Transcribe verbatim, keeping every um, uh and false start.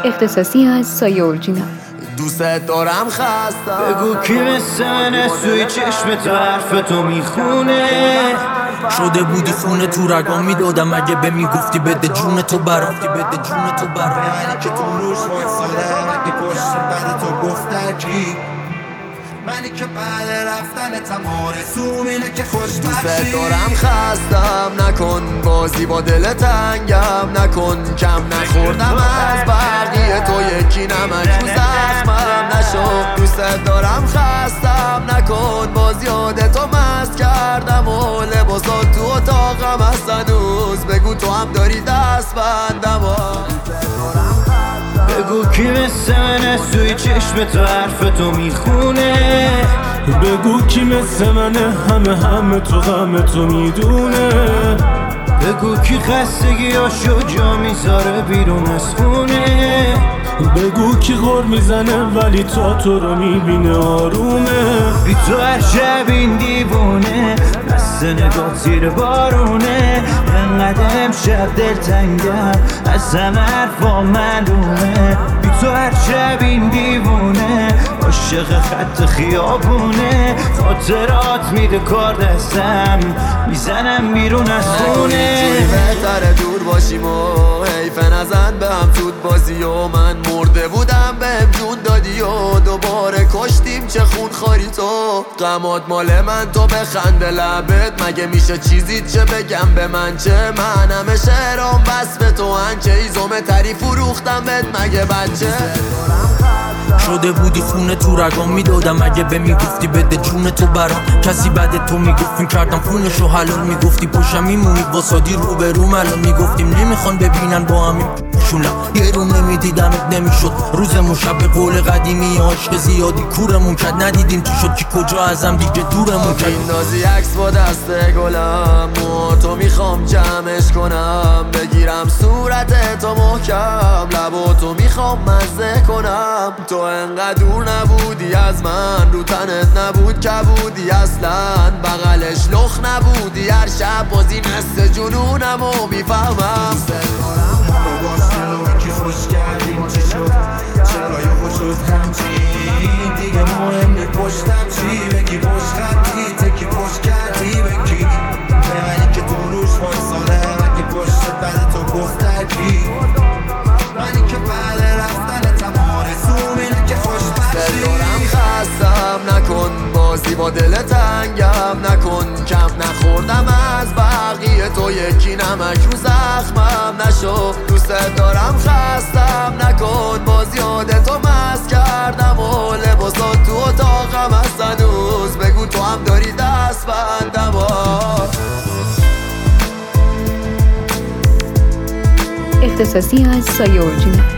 اختصاصی از سایه اورجینال. دوست دارم خستم، بگو کی مثل منه سوی چشم تو حرف تو میخونه. شده بودی خونه تو رگام میدادم اگه به میگفتی بده جون تو برام، بده جون تو برام. منی که تو روش وایسادم اگه پشت بر تو گفته کی، منی که بعد رفتن تمام رسوم اینه که خوش دوست دارم خستم، نکن بازی با دل تنگم، نکن کم نخوردم از بقیه تو یکی نمک رو زخمم نشو. دوست دارم خستم، نکن باز یادتو مست کردم و لباسات تو اتاقم هست هنوز، بگو تو هم داری دست بندم. بگو کی مثل منه سوی چشم تو حرف تو میخونه. بگو کی مثل منه همه همه تو غم تو میدونه. بگو کی خستگیاشو جا میذاره بیرون از خونه. بگو کی غر میزنه ولی تا تو رو میبینه آرومه. بی تو هر شب این دیوونه دست نگاه زیر بارونه. انقدر امشب دلتنگم از همه حرفا معلومه. بی تو هر شب این دیوونه عاشق خط خیابونه. خاطرات میده کار دستم میزنم بیرون از خونه. بهتره دور باشیم و حیف نزن به هم زود بازی و من مرده بودم بهم جون دادی و دوباره کشتیم چه خون خاری تو. غمات مال من تو بخنده لبت، مگه میشه چیزی چه بگم به من چه؟ من همه شعرام بس به تو هنچه ایزومه تری فروختم بهت مگه بچه. شده بودی خونه تو رگام میدادم اگه به میگفتی بده جون تو برام. کسی بعد تو میگفت میکردم خونشو حلال، میگفتی پشم میمونی واسادی رو به رو الان میگفتیم نمیخوان ببینن با همین شولا. یه رو نمیدیدمت نمیشد روزمون شب به قول قدیمی عشق زیادی کورمون کرد ندیدیم چی شد کی کجا ازم دیگه دورمون کرد. میندازی عکس با دست گلم مو تو میخوام جمعش کنم، بگیرم صورت تو محکم لبا تو میخوام مزه کنم. تو انقدر دور نبودی از من، رو تنت نبود که بودی اصلا، بغلش لخ نبودی هر شب بازی مثل جنونم و میفهمم. باش چرا که خوش کردیم چی شد، چرا یا خوش شد همچین دیگه مهم نی پشتم چی بگی پشت خطی تکی پشت کردی بگی به منی که تو روش وایساده اگه پشت بر تو گفته کی، منی که بعد رفتن تمام رسوم اینه که خوش باشی. دارم خستم، نکن بازی با دل تنگم، نکن کم نخوردم از بقیه تو یکی نمک رو زخمم نشو. دوست دارم خستم، نکن باز یادتو مست کردم و لباسات تو اتاقم هست هنوز، بگو تو هم داری دست بندم. اختصاصی از سایه اورجینال.